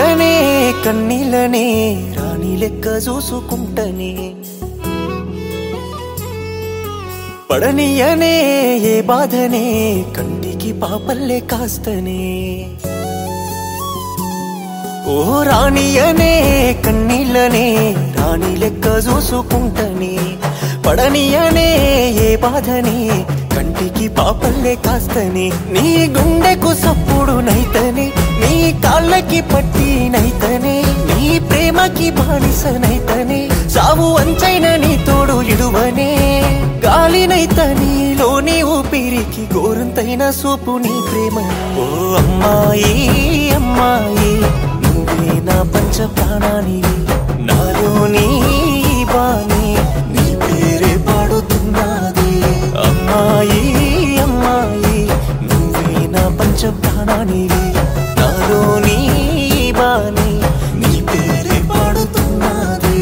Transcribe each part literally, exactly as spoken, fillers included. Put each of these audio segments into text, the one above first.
పడనియనే కన్నీళ్ళనే రాణి లెక్క చూసుకుంటనే పడనియనే ఏ బాధనే కంటికి పాపల్లే కాస్తనే ఓ రాణియనే కన్నీళ్ళనే రాణి లెక్క చూసుకుంటనే పడనియనే ఏ బాధనే కంటికి పాపల్లే కాస్తనే నీ గుండెకు సప్పుడు నైతనే నీ కాళ్ళకి పట్టి నైతనే నీ ప్రేమకి బానిస నైతనే సావు అంచైన నీ తోడు ఇడువనే గాలినైతని లోని ఊపిరికి గోరంతైన సూపు నీ ప్రేమ ఓ అమ్మాయి అమ్మాయి నువ్వే నా పంచ ప్రాణానివి నాలోని బాని నీ పేరే పాడుతున్నది అమ్మాయి అమ్మాయి నువ్వే నా పంచ ప్రాణానివి నాలోని బాని నీ పేరే పాడుతున్నది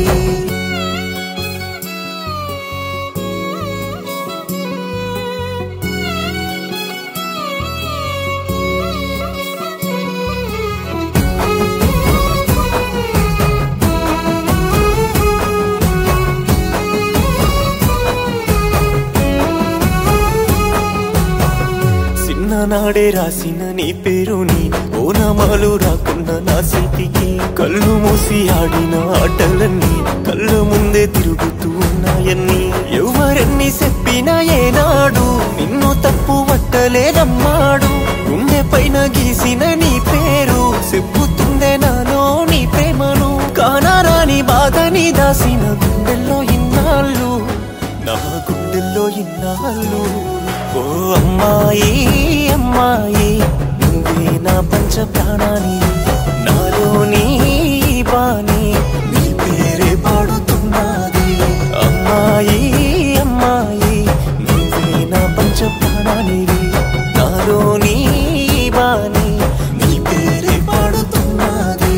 నాడే రాసిన నీ పేరుని ఓనమాలు రాకున్న నా చేతికి కళ్ళు మూసి ఆడిన ఆటలన్నీ కళ్ళ ముందే తిరుగుతూ ఉన్నాయన్నీ ఎవరెన్ని చెప్పినా ఏనాడు నిన్ను తప్పు పట్టలేదమ్మాడు గుండె పైన గీసిన నీ పేరు చెప్పుతుందే నాలో నీ ప్రేమను కానారాని బాధని దాసిన గుండెల్లో ఇన్నాళ్ళు నా గుండెల్లో ఇన్నాళ్ళు ఓ అమ్మాయి అమ్మాయి నువ్వే నా పంచ ప్రాణాని నాలోని బాని నీ పేరే పాడుతున్నది అమ్మాయి అమ్మాయి నువ్వే నా పంచ ప్రాణాని నాలోని బాని నీ పేరే పాడుతున్నది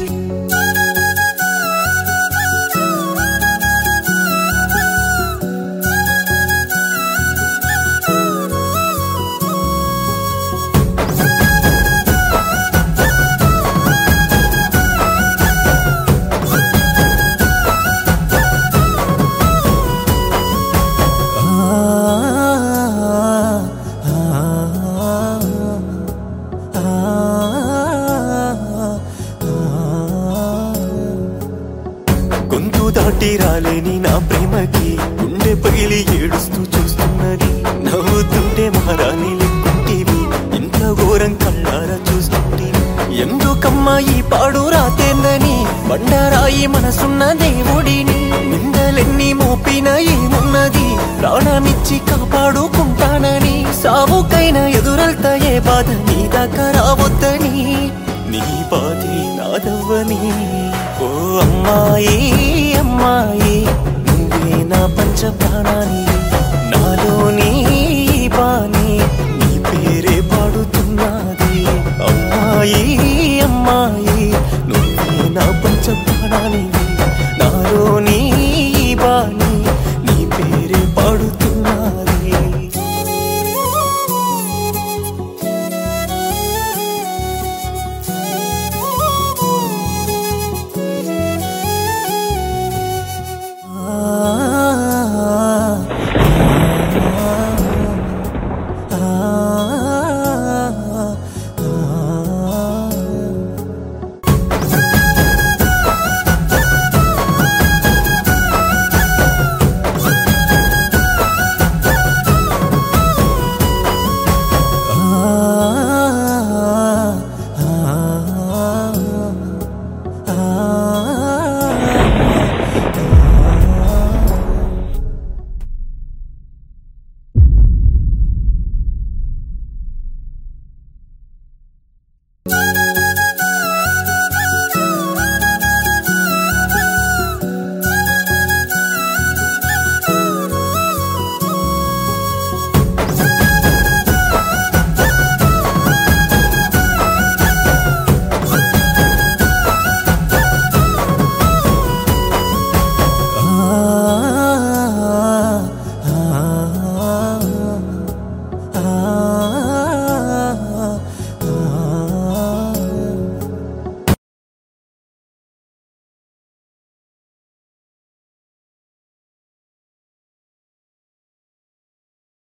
గొంతు దాటి రాలేని నా ప్రేమకి గుండె పగిలి ఏడుస్తూ చూస్తున్నది నవ్వుతుంటే మహారాణి లెక్కుంటేవి ఇంత ఘోరం కళ్ళారా చూస్తుంటేవి ఎందుకమ్మా ఈ పాడు రాతేందని బండరాయి మనసున్న దేవుడిని నిందలెన్ని మోపిన ఏమున్నది ప్రాణమిచ్చి కాపాడుకుంటానని సావుకైనా ఎదురెళ్తా ఏ బాధ నీ దాకా రావద్దని నీ బాధే నాదవ్వని ఓ అమ్మాయి అమ్మాయి నువ్వే నా పంచ ప్రాణాని నాలోని బాని నీ పేరే పాడుతున్నది అమ్మాయి అమ్మాయి నువ్వే నా పంచ ప్రాణాని నాలోని